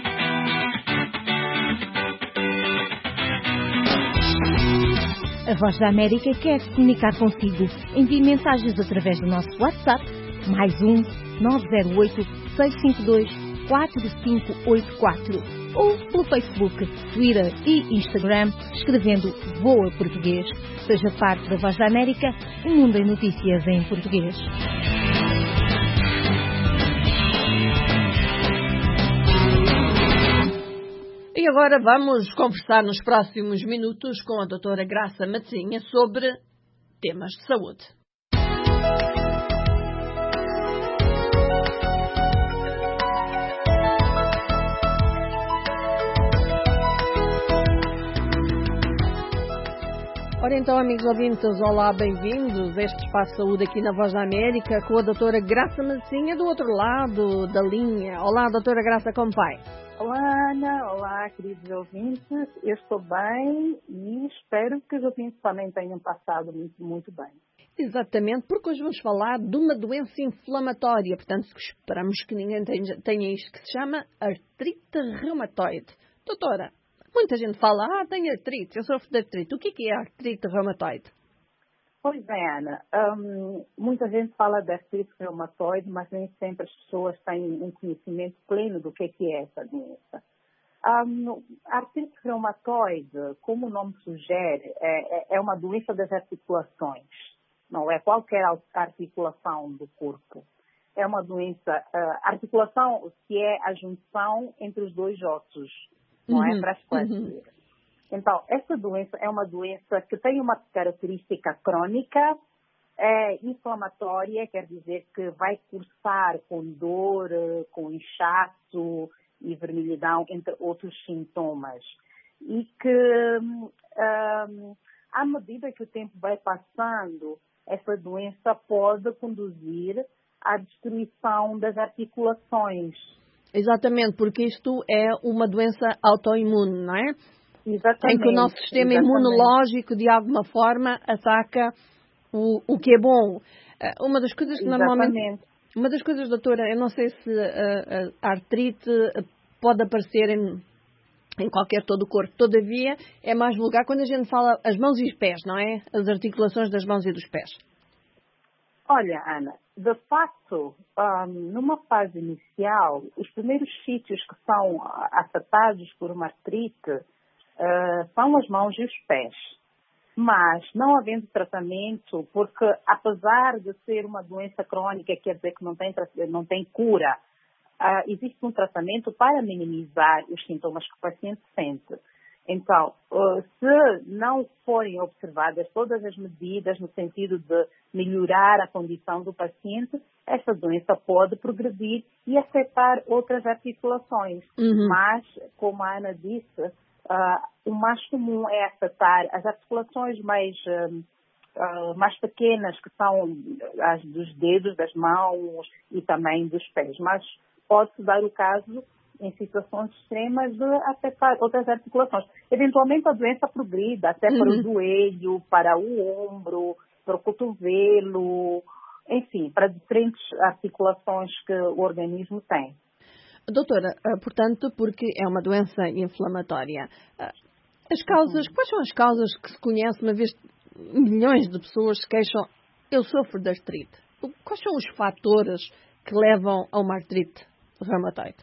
I: A Voz da América quer se comunicar consigo. Envie mensagens através do nosso WhatsApp, mais um nove zero oito, seis cinco dois, quatro cinco oito quatro. Ou pelo Facebook, Twitter e Instagram, escrevendo Voa Português. Seja parte da Voz da América, o mundo em notícias em português.
B: E agora vamos conversar nos próximos minutos com a doutora Graça Matezinha sobre temas de saúde. Ora então, amigos ouvintes, olá, bem-vindos a este Espaço de Saúde aqui na Voz da América com a doutora Graça Matezinha do outro lado da linha. Olá, doutora Graça, como vai?
J: Olá, Ana. Olá, queridos ouvintes. Eu estou bem e espero que os ouvintes também tenham passado muito, muito bem.
B: Exatamente, porque hoje vamos falar de uma doença inflamatória. Portanto, esperamos que ninguém tenha, tenha isto que se chama artrite reumatoide. Doutora, muita gente fala, ah, tenho artrite, eu sofro de artrite. O que é a artrite reumatoide?
J: Pois bem, Ana, hum, muita gente fala de artrite reumatoide, mas nem sempre as pessoas têm um conhecimento pleno do que é, que é essa doença. Um, a artrite reumatoide, como o nome sugere, é, é uma doença das articulações. Não é qualquer articulação do corpo. É uma doença, uh, articulação que é a junção entre os dois ossos, não uhum, é? Para as costas. Uhum. Então, essa doença é uma doença que tem uma característica crônica, é inflamatória, quer dizer que vai cursar com dor, com inchaço e vermelhidão, entre outros sintomas. E que, um, à medida que o tempo vai passando, essa doença pode conduzir à destruição das articulações.
B: Exatamente, porque isto é uma doença autoimune, não é?
J: Exatamente.
B: Em que o nosso sistema exatamente. imunológico, de alguma forma, ataca o, o que é bom. Uma das coisas que
J: exatamente.
B: normalmente... Uma das coisas, doutora, eu não sei se a, a artrite pode aparecer em, em qualquer todo o corpo. Todavia, é mais vulgar quando a gente fala as mãos e os pés, não é? As articulações das mãos e dos pés.
J: Olha, Ana, de facto, um, numa fase inicial, os primeiros sítios que são afetados por uma artrite uh, são as mãos e os pés. Mas, não havendo tratamento, porque apesar de ser uma doença crônica, quer dizer que não tem, não tem cura, uh, existe um tratamento para minimizar os sintomas que o paciente sente. Então, se não forem observadas todas as medidas no sentido de melhorar a condição do paciente, essa doença pode progredir e afetar outras articulações. Uhum. Mas, como a Ana disse, uh, o mais comum é afetar as articulações mais, uh, uh, mais pequenas, que são as dos dedos, das mãos e também dos pés. Mas pode-se dar o caso em situações extremas de afetar outras articulações. Eventualmente a doença progride até uhum. para o joelho, para o ombro, para o cotovelo, enfim, para diferentes articulações que o organismo tem.
B: Doutora, portanto, porque é uma doença inflamatória, as causas, uhum. quais são as causas que se conhece, uma vez milhões de pessoas se queixam, eu sofro de artrite. Quais são os fatores que levam a uma artrite reumatoide?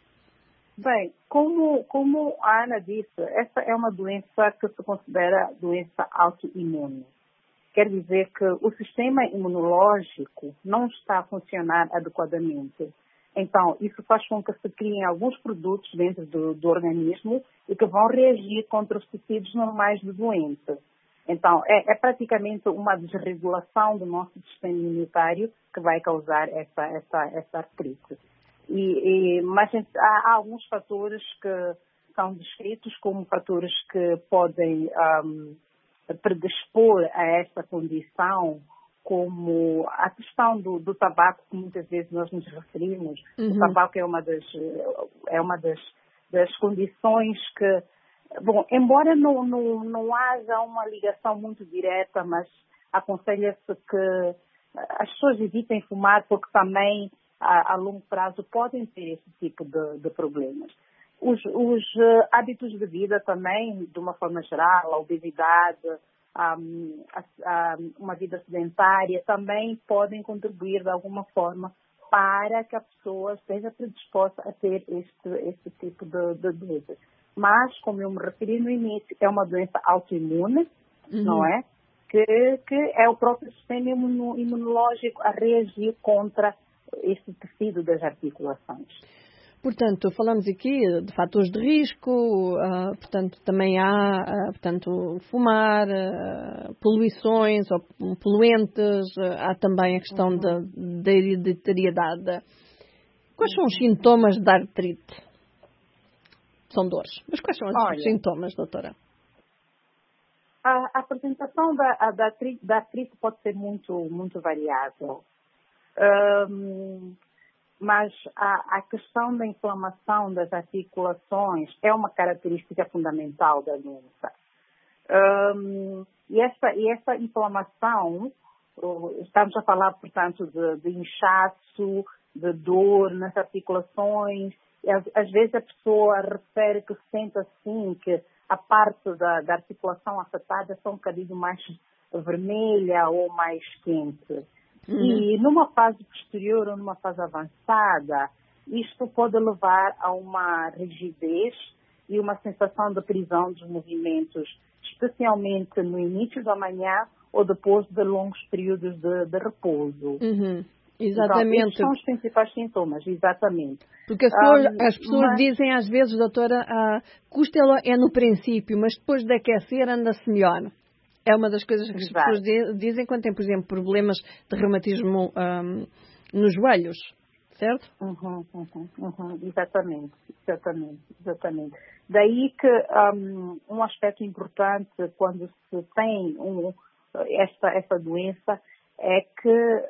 J: Bem, como, como a Ana disse, essa é uma doença que se considera doença autoimune. Quer dizer que o sistema imunológico não está a funcionar adequadamente. Então, isso faz com que se criem alguns produtos dentro do, do organismo e que vão reagir contra os tecidos normais do doente. Então, é, é praticamente uma desregulação do nosso sistema imunitário que vai causar essa, essa, essa artrite. E, e, mas há, há alguns fatores que são descritos como fatores que podem um, predispor a esta condição, como a questão do, do tabaco, que muitas vezes nós nos referimos. Uhum. O tabaco é uma das, é uma das, das condições que, bom, embora não, não, não haja uma ligação muito direta, mas aconselha-se que as pessoas evitem fumar, porque também a, a longo prazo podem ter esse tipo de, de problemas. Os, os uh, hábitos de vida também, de uma forma geral, a obesidade, um, a, a, uma vida sedentária, também podem contribuir de alguma forma para que a pessoa esteja predisposta a ter este, este tipo de, de doença. Mas, como eu me referi no início, é uma doença autoimune, uhum. não é? Que, que é o próprio sistema imunológico a reagir contra este tecido das articulações.
B: Portanto, falamos aqui de fatores de risco, uh, portanto, também há, uh, portanto, fumar, uh, poluições ou poluentes, uh, há também a questão uhum. da, da hereditariedade. Quais são os sintomas da artrite? São dores. Mas quais são os Olha, sintomas, doutora?
J: A, a apresentação da, da, artrite, da artrite pode ser muito, muito variável. Um, mas a, a questão da inflamação das articulações é uma característica fundamental da doença. Um, e, essa, e essa inflamação, estamos a falar, portanto, de, de inchaço, de dor nas articulações. E às, às vezes a pessoa refere que sente assim, que a parte da, da articulação afetada está um bocadinho mais vermelha ou mais quente. Uhum. E numa fase posterior ou numa fase avançada, isto pode levar a uma rigidez e uma sensação de prisão dos movimentos, especialmente no início da manhã ou depois de longos períodos de, de repouso.
B: Uhum. Exatamente.
J: Então, estes são os principais sintomas, exatamente.
B: Porque as pessoas,
J: um,
B: as pessoas
J: mas...
B: dizem às vezes, doutora, a costela é no princípio, mas depois de aquecer anda-se melhor. É uma das coisas que Exato. As pessoas dizem quando têm, por exemplo, problemas de reumatismo um, nos joelhos, certo?
J: Uhum, uhum, uhum. Exatamente, exatamente, exatamente. Daí que um, um aspecto importante quando se tem um, esta, esta doença é que,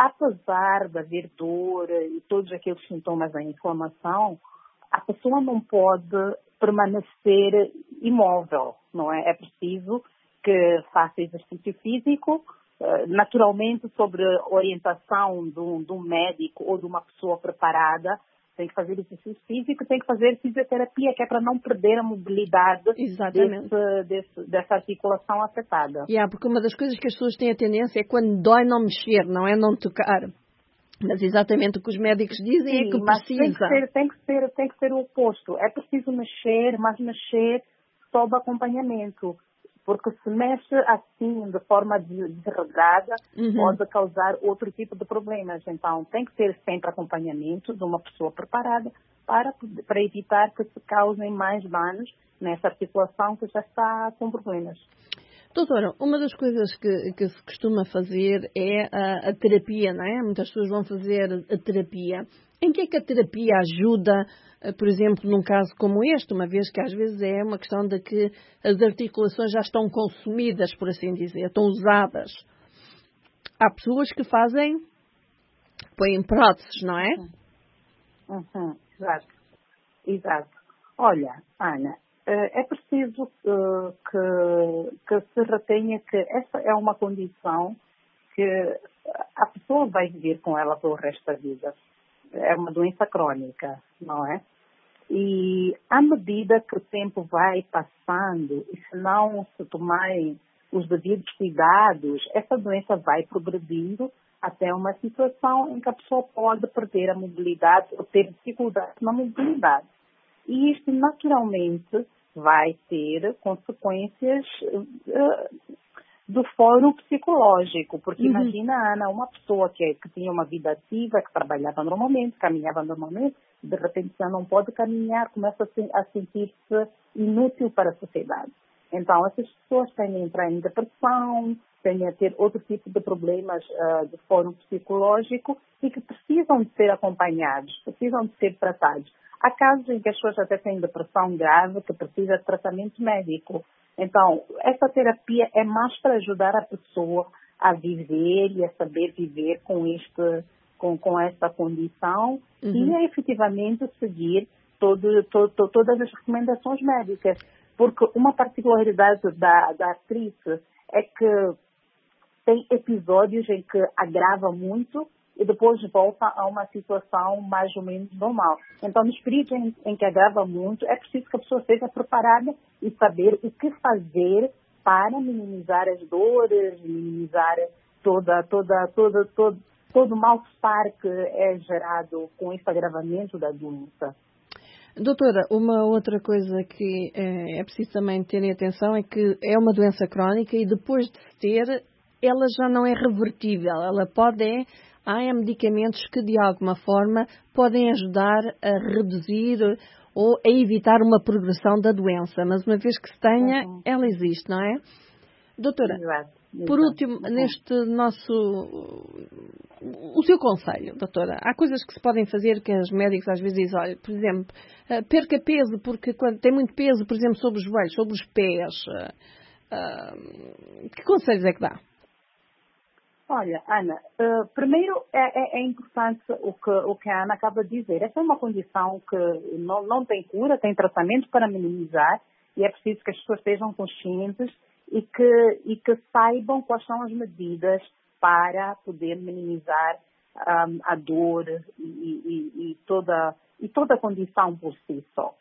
J: apesar de haver dor e todos aqueles sintomas da inflamação, a pessoa não pode permanecer imóvel, não é? É preciso que faça exercício físico, naturalmente sobre orientação de um, de um médico ou de uma pessoa preparada. Tem que fazer exercício físico, tem que fazer fisioterapia, que é para não perder a mobilidade desse, desse, dessa articulação afetada.
B: Yeah, porque uma das coisas que as pessoas têm a tendência é quando dói não mexer, não é não tocar. Mas exatamente o que os médicos dizem
J: Sim,
B: é que
J: mas
B: precisa.
J: Tem que, ser, tem, que ser, tem que ser o oposto. É preciso mexer, mas mexer sob acompanhamento. Porque se mexe assim, de forma desregrada, uhum. pode causar outro tipo de problemas. Então, tem que ter sempre acompanhamento de uma pessoa preparada para, para evitar que se causem mais danos nessa articulação que já está com problemas.
B: Doutora, uma das coisas que, que se costuma fazer é a, a terapia, não é? Muitas pessoas vão fazer a terapia. Em que é que a terapia ajuda, por exemplo, num caso como este, uma vez que às vezes é uma questão de que as articulações já estão consumidas, por assim dizer, estão usadas. Há pessoas que fazem, põem próteses, não é?
J: Uhum. Uhum. Exato. Exato. Olha, Ana, é preciso que, que se retenha que essa é uma condição que a pessoa vai viver com ela pelo resto da vida. É uma doença crônica, não é? E à medida que o tempo vai passando, e se não se tomarem os devidos cuidados, essa doença vai progredindo até uma situação em que a pessoa pode perder a mobilidade ou ter dificuldade na mobilidade. E isto naturalmente vai ter consequências uh, do fórum psicológico, porque
B: Uhum.
J: imagina, Ana, uma pessoa que, que tinha uma vida ativa, que trabalhava normalmente, caminhava normalmente, de repente já não pode caminhar, começa a, se, a sentir-se inútil para a sociedade. Então, essas pessoas tendem a entrar em depressão, tendem a ter outro tipo de problemas uh, de fórum psicológico e que precisam de ser acompanhados, precisam de ser tratados. Há casos em que as pessoas até têm depressão grave que precisa de tratamento médico. Então, essa terapia é mais para ajudar a pessoa a viver e a saber viver com, este, com, com esta condição uhum. e a efetivamente seguir todo, todo, todas as recomendações médicas. Porque uma particularidade da, da artrite é que tem episódios em que agrava muito e depois volta a uma situação mais ou menos normal. Então, nos períodos em, em que agrava muito, é preciso que a pessoa esteja preparada e saber o que fazer para minimizar as dores, minimizar toda, toda, toda, todo, todo o mal-estar que é gerado com esse agravamento da doença.
B: Doutora, uma outra coisa que é, é preciso também terem atenção é que é uma doença crónica e depois de se ter, ela já não é revertível. Ela pode, é, há medicamentos que de alguma forma podem ajudar a reduzir ou a evitar uma progressão da doença, mas uma vez que se tenha, uhum. ela existe, não é? Doutora, exato, exato. Por último, uhum. neste nosso... O seu conselho, doutora, há coisas que se podem fazer que os médicos às vezes dizem, olha, por exemplo, perca peso, porque quando tem muito peso, por exemplo, sobre os joelhos, sobre os pés, uh, que conselhos é que dá?
J: Olha, Ana, uh, primeiro é, é, é importante o que, o que a Ana acaba de dizer. Essa é uma condição que não, não tem cura, tem tratamento para minimizar e é preciso que as pessoas estejam conscientes e que, e que saibam quais são as medidas para poder minimizar um, a dor e, e, e, toda, e toda a condição por si só.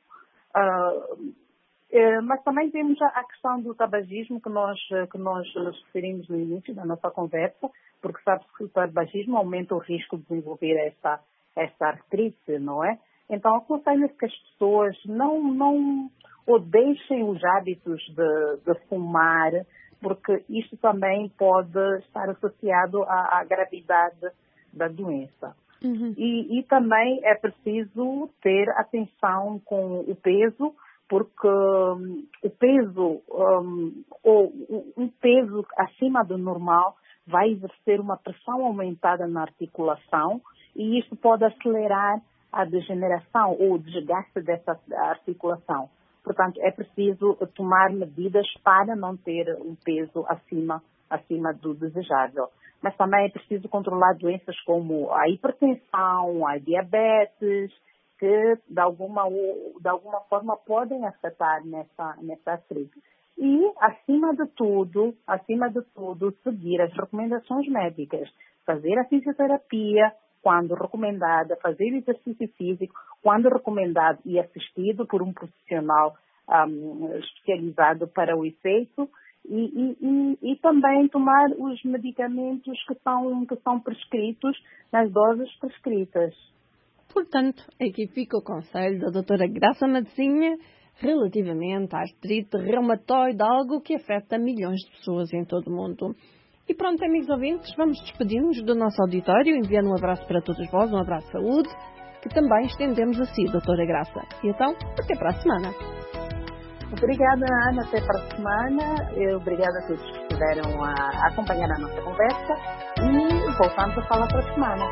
J: Uh, é, mas também temos a questão do tabagismo que nós, que nós referimos no início da nossa conversa, porque sabe-se que o tabagismo aumenta o risco de desenvolver esta, esta artrite, não é? Então, aconselho-se que as pessoas não, não ou deixem os hábitos de, de fumar, porque isto também pode estar associado à, à gravidade da doença. Uhum. E, e também é preciso ter atenção com o peso, porque um, o peso, um, ou um peso acima do normal vai exercer uma pressão aumentada na articulação e isto pode acelerar a degeneração ou o desgaste dessa articulação. Portanto, é preciso tomar medidas para não ter um peso acima, acima do desejável. Mas também é preciso controlar doenças como a hipertensão, a diabetes, que de alguma, de alguma forma podem afetar nessa, nessa artrite. E, acima de tudo, acima de tudo, seguir as recomendações médicas, fazer a fisioterapia quando recomendada, fazer exercício físico quando recomendado e assistido por um profissional um, especializado para o efeito e, e, e, e também tomar os medicamentos que são, que são prescritos nas doses prescritas.
B: Portanto, aqui fica o conselho da doutora Graça Matezinha relativamente à artrite reumatoide, algo que afeta milhões de pessoas em todo o mundo. E pronto, amigos ouvintes, vamos despedir-nos do nosso auditório, enviando um abraço para todos vós, um abraço de saúde, que também estendemos a si, doutora Graça. E então, até para a semana.
J: Obrigada, Ana, até para a semana. Eu, obrigada a todos que estiveram a acompanhar a nossa conversa e voltamos a falar para a semana.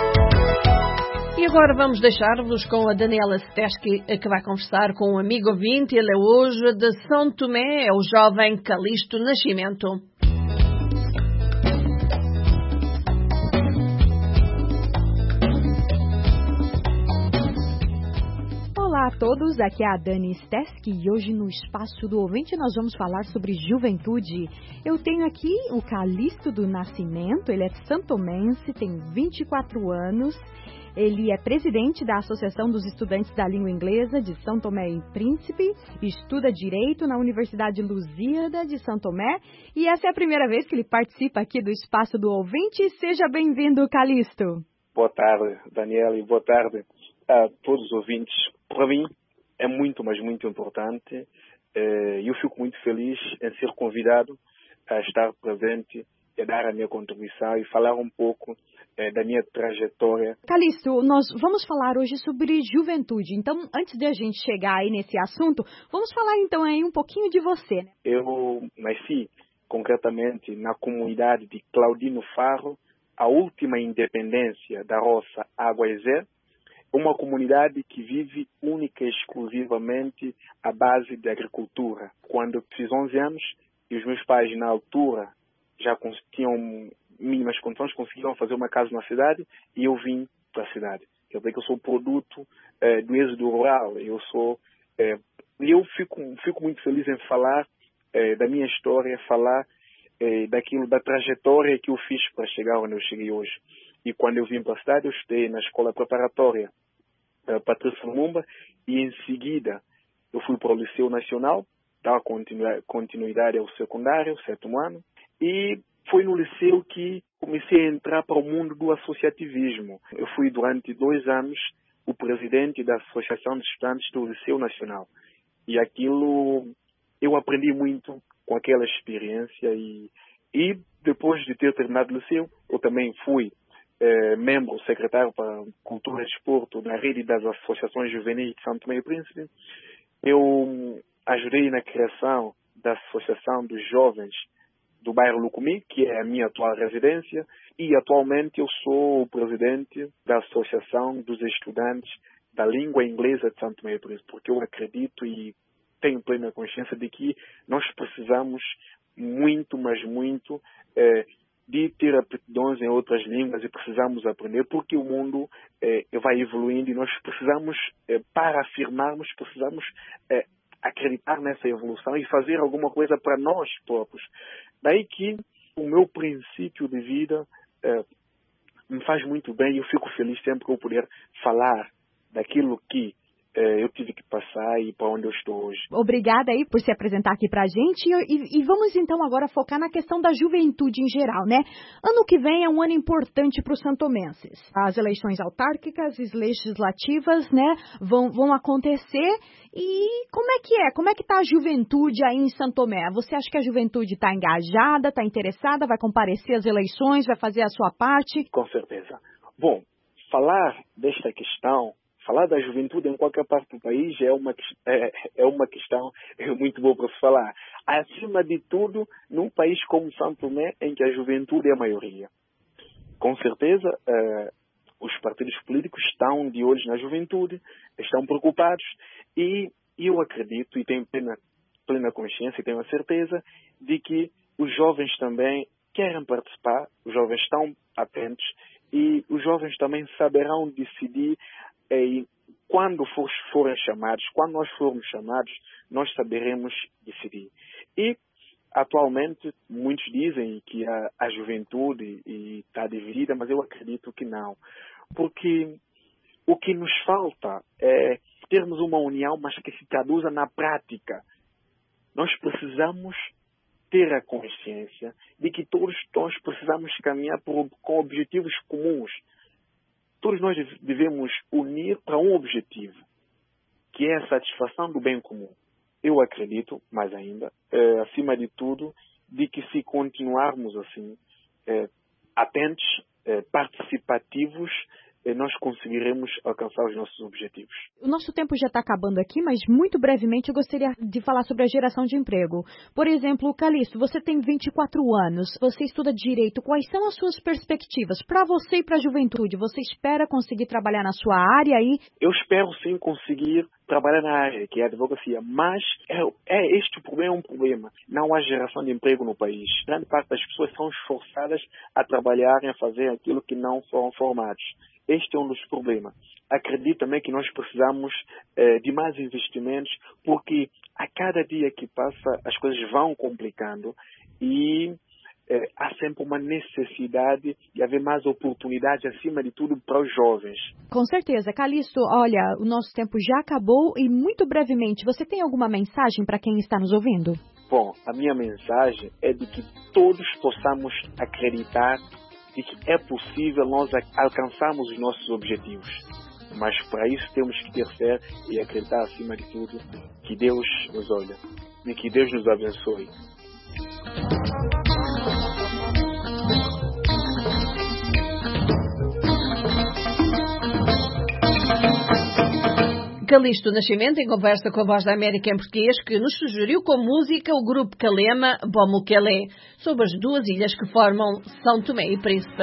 B: E agora vamos deixar-vos com a Daniela Steski, que vai conversar com um amigo ouvinte. Ele é hoje de São Tomé, é o jovem Calixto Nascimento.
K: Olá a todos, aqui é a Dani Steski e hoje no Espaço do Ouvinte nós vamos falar sobre juventude. Eu tenho aqui o Calixto do Nascimento, ele é santomense, tem vinte e quatro anos. Ele é presidente da Associação dos Estudantes da Língua Inglesa de São Tomé e Príncipe, estuda Direito na Universidade Lusíada de São Tomé e essa é a primeira vez que ele participa aqui do Espaço do Ouvinte. Seja bem-vindo, Calixto.
L: Boa tarde, Daniela, e boa tarde a todos os ouvintes. Para mim é muito, mas muito importante e eu fico muito feliz em ser convidado a estar presente, a dar a minha contribuição e falar um pouco eh, da minha trajetória.
K: Calixto, nós vamos falar hoje sobre juventude. Então, antes de a gente chegar aí nesse assunto, vamos falar então aí um pouquinho de você. Né?
L: Eu nasci concretamente na comunidade de Claudino Farro, a última independência da roça Aguaizé, uma comunidade que vive única e exclusivamente à base da agricultura. Quando eu fiz onze anos, e os meus pais na altura já tinham mínimas condições, conseguiram fazer uma casa na cidade e eu vim para a cidade. Quer dizer que eu sou produto eh, do êxodo rural. Eu sou, eh, eu fico, fico muito feliz em falar eh, da minha história, falar eh, daquilo, da trajetória que eu fiz para chegar onde eu cheguei hoje. E quando eu vim para a cidade, eu estudei na escola preparatória eh, Patrícia Lumumba e em seguida eu fui para o Liceu Nacional, dava continuidade ao secundário, sétimo ano. E foi no liceu que comecei a entrar para o mundo do associativismo. Eu fui durante dois anos o presidente da Associação de Estudantes do Liceu Nacional. E aquilo, eu aprendi muito com aquela experiência. E, e depois de ter terminado o liceu, eu também fui eh, membro, secretário para Cultura e Desporto na rede das Associações Juvenis de Santo Tomé e Príncipe. Eu ajudei na criação da Associação dos Jovens do bairro Lucumi, que é a minha atual residência, e atualmente eu sou o presidente da Associação dos Estudantes da Língua Inglesa de Santo Tomé e Príncipe, porque eu acredito e tenho plena consciência de que nós precisamos muito, mas muito, eh, de ter aptidões em outras línguas e precisamos aprender, porque o mundo eh, vai evoluindo e nós precisamos, eh, para afirmarmos, precisamos eh, acreditar nessa evolução e fazer alguma coisa para nós próprios. Daí que o meu princípio de vida eh, me faz muito bem e eu fico feliz sempre que eu puder falar daquilo que eh, eu tive que passar e para onde eu estou hoje.
K: Obrigada aí por se apresentar aqui pra gente e, e vamos então agora focar na questão da juventude em geral, né? Ano que vem é um ano importante para os santomenses. As eleições autárquicas e legislativas, né, vão, vão acontecer e como é que é? Como é que está a juventude aí em Santo Tomé? Você acha que a juventude está engajada, está interessada, vai comparecer às eleições, vai fazer a sua parte?
L: Com certeza. Bom, falar desta questão, falar da juventude em qualquer parte do país é uma, é, é uma questão muito boa para se falar. Acima de tudo, num país como São Tomé, em que a juventude é a maioria. Com certeza, uh, os partidos políticos estão de olho na juventude, estão preocupados e eu acredito e tenho plena, plena consciência e tenho a certeza de que os jovens também querem participar, os jovens estão atentos e os jovens também saberão decidir. E quando for, forem chamados, quando nós formos chamados, nós saberemos decidir. E, atualmente, muitos dizem que a, a juventude está dividida, mas eu acredito que não. Porque o que nos falta é termos uma união, mas que se traduza na prática. Nós precisamos ter a consciência de que todos nós precisamos caminhar por, com objetivos comuns. Todos nós devemos unir para um objetivo, que é a satisfação do bem comum. Eu acredito, mais ainda, eh, acima de tudo, de que se continuarmos assim, eh, atentos, eh, participativos, eh, nós conseguiremos alcançar os nossos objetivos.
K: O nosso tempo já está acabando aqui, mas muito brevemente eu gostaria de falar sobre a geração de emprego. Por exemplo, Calixto, você tem vinte e quatro anos, você estuda Direito. Quais são as suas perspectivas para você e para a juventude? Você espera conseguir trabalhar na sua área aí?
L: Eu espero sim conseguir trabalhar na área, que é a advocacia, mas é, é este o problema, é um problema. Não há geração de emprego no país. Grande parte das pessoas são esforçadas a trabalharem, a fazer aquilo que não foram formados. Este é um dos problemas. Acredito também que nós precisamos eh, de mais investimentos, porque a cada dia que passa as coisas vão complicando e eh, há sempre uma necessidade de haver mais oportunidades, acima de tudo, para os jovens.
K: Com certeza. Calixto, olha, o nosso tempo já acabou e muito brevemente, você tem alguma mensagem para quem está nos ouvindo?
L: Bom, a minha mensagem é de que todos possamos acreditar de que é possível nós alcançarmos os nossos objetivos. Mas para isso temos que ter fé e acreditar, acima de tudo, que Deus nos olha e que Deus nos abençoe.
B: Calixto Nascimento, em conversa com a Voz da América em português, que nos sugeriu com música o grupo Calema Bomukele, sobre as duas ilhas que formam São Tomé e Príncipe.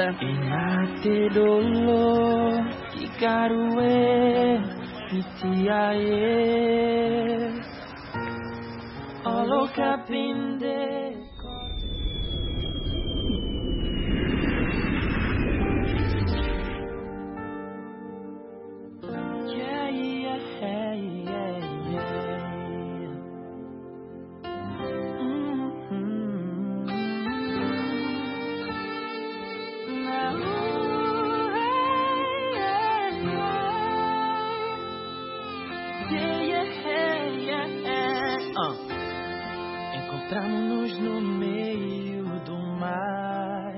H: Encontramos-nos no meio do mar,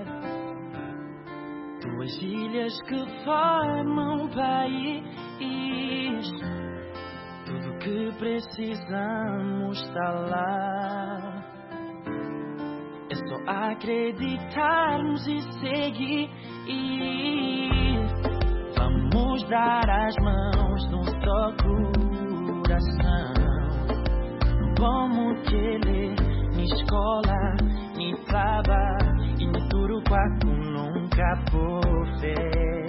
H: duas ilhas que formam um país. Tudo que precisamos está lá, é só acreditarmos e seguir. Vamos dar as mãos num só coração, como que ele na escola, ni traba e no Turuquaco nunca por fé.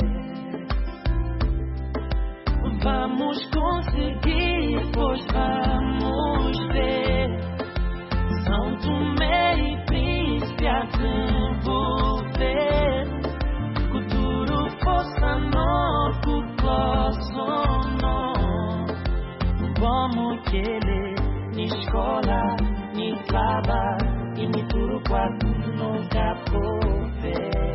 H: Vamos conseguir, pois vamos ver São Tomé e Príncipe a desenvolver. Futuro fossa novo, clósono, como que ele na escola, ni traba e no Turuquaco nunca por fé.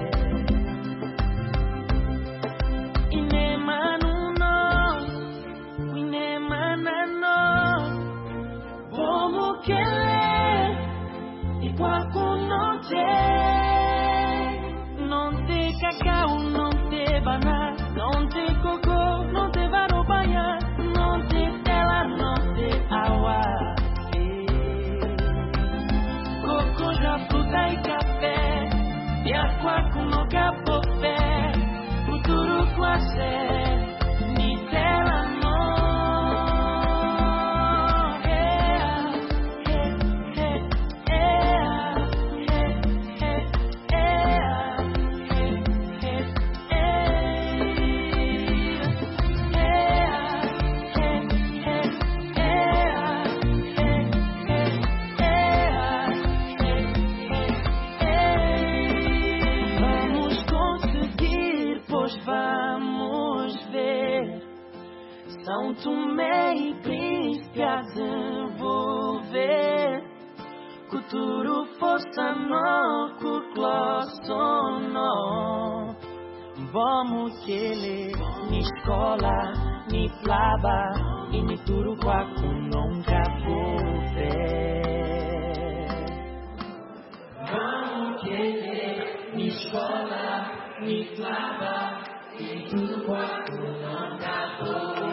H: Não tem, não tem cacau, não tem banana, não tem cocô, não tem varobaia, não tem tela, não tem água. Coco já fruta e café, e aquaco no capofé, futuro quase, ni tela não. São Tomé e Príncipe a desenvolver. Futuro força no clósono. Vamos que ele ni escola, ni plaba e ni Turuquaco nunca por ver. Vamos que ele ni escola, ni plaba e ni Turuquaco nunca por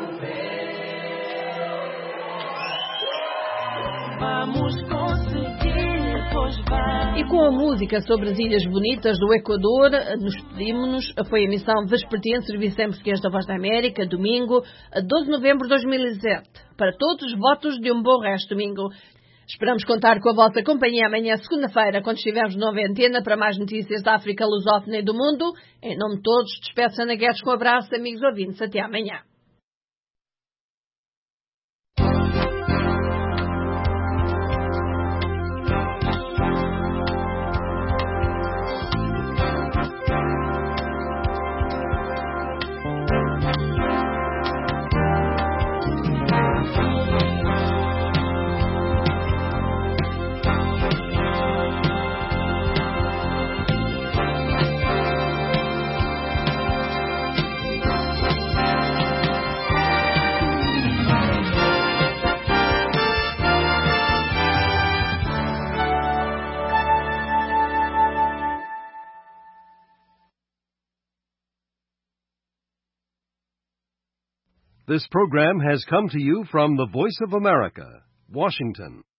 H: Vamos conseguir, pois vamos.
B: E com a música sobre as ilhas bonitas do Equador, nos despedimos-nos. Foi a emissão vespertina de Serviço em Português da Voz da América, domingo, doze de novembro de dois mil e dezessete. Para todos, votos de um bom resto de domingo. Esperamos contar com a vossa companhia amanhã, segunda-feira, quando estivermos de novo em antena para mais notícias da África lusófona e do mundo. Em nome de todos, despeço Ana Guedes com um abraço, amigos ouvintes. Até amanhã.
M: This program has come to you from the Voice of America, Washington.